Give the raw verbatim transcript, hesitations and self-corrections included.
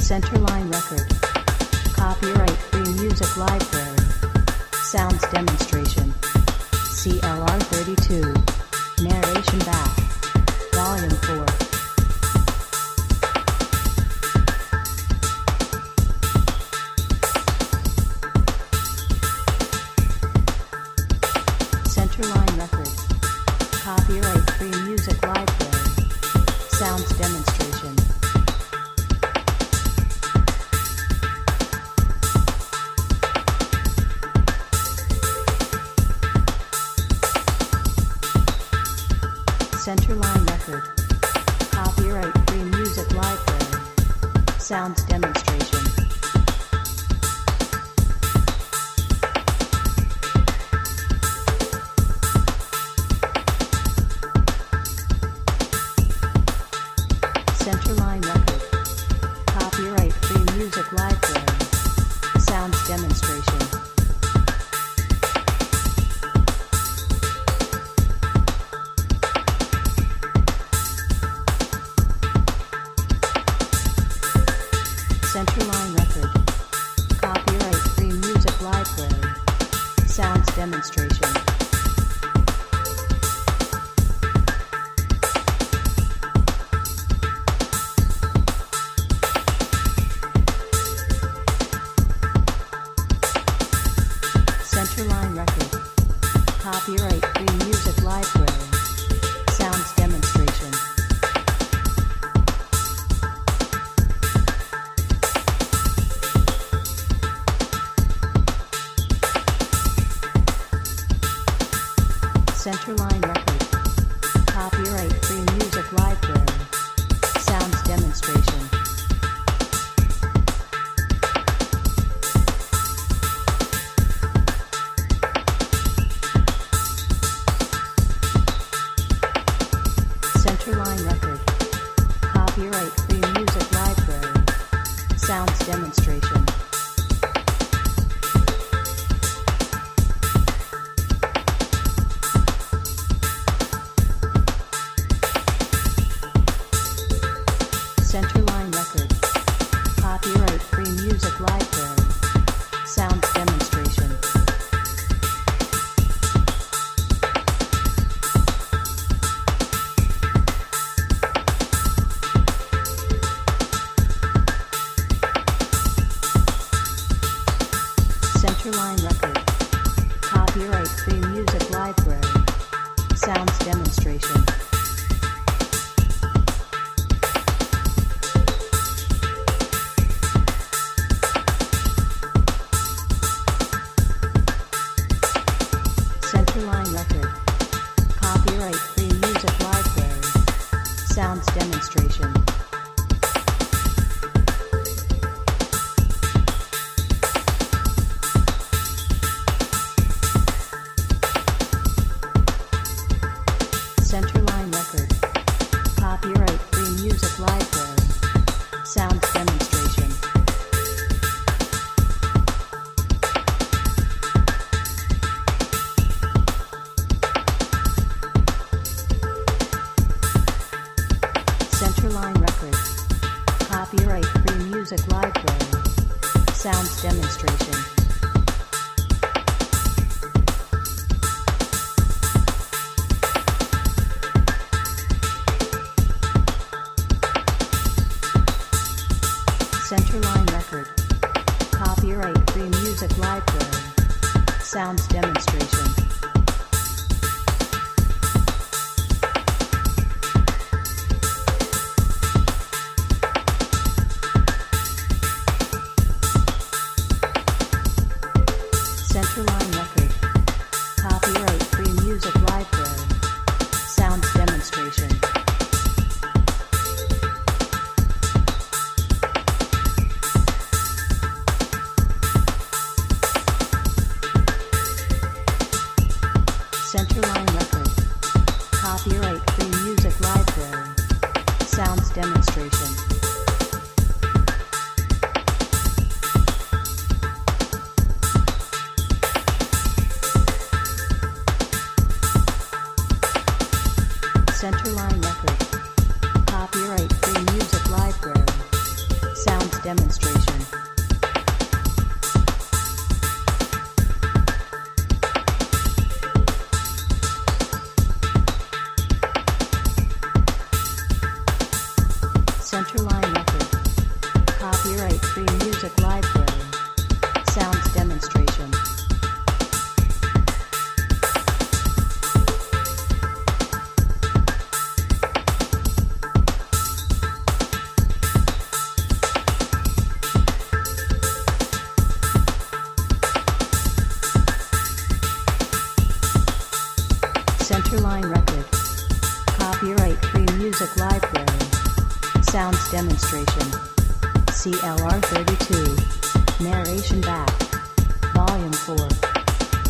Centerline Record. Copyright Free Music Library. Sounds Demonstration. C L R thirty-two. Narration Back. Volume four. Centerline Record. Copyright Free Music Library. Sounds Demonstration. Centerline Record. Copyright Free Music Library. Sounds Demonstration. Centerline Record. Copyright Free Music Library. Sounds Demonstration. Centerline Record. Copyright Free Music Library. Sounds Demonstration. Centerline Record. Copyright Free Music Library. Sounds Demonstration. Centerline Record. Copyright Free Music Library. Sounds Demonstration. Centerline Record. Copyright Free Music Library. Sounds Demonstration. Centerline Record. Copyright Free Music Library. Sounds Demonstration. Centerline Record. Copyright Free Music Library. Sounds Demonstration. Centerline Record. Copyright Free Music Library. Sounds Demonstration. Centerline Record. Copyright Free Music Library. Sounds Demonstration. Centerline Record. Copyright Free Music Library. Sounds Demonstration. Centerline Record. Copyright Free Music Library. Sounds Demonstration. Centerline Record. Copyright Free Music Library. Sounds Demonstration. Centerline Record. Copyright Free Music Library. Sounds Demonstration. Centerline Record. Copyright Free Music Library. Sounds Demonstration. demonstration. Centerline Record. Copyright Free Music Library. Sounds demonstration. Centerline Record. Copyright Free Music Library. Sounds demonstration. C L R thirty-two. Narration back. Volume four.